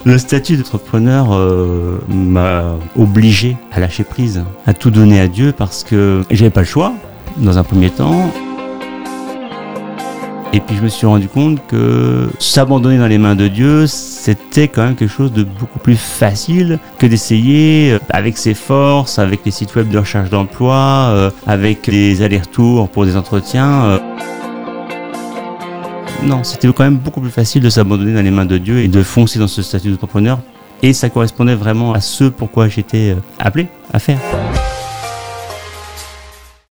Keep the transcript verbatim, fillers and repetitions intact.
Le statut d'entrepreneur euh, m'a obligé à lâcher prise, à tout donner à Dieu parce que j'avais pas le choix dans un premier temps. Et puis je me suis rendu compte que s'abandonner dans les mains de Dieu, c'était quand même quelque chose de beaucoup plus facile que d'essayer avec ses forces, avec les sites web de recherche d'emploi, euh, avec des allers-retours pour des entretiens. Euh. Non, c'était quand même beaucoup plus facile de s'abandonner dans les mains de Dieu et de foncer dans ce statut d'entrepreneur. Et ça correspondait vraiment à ce pourquoi j'étais appelé à faire.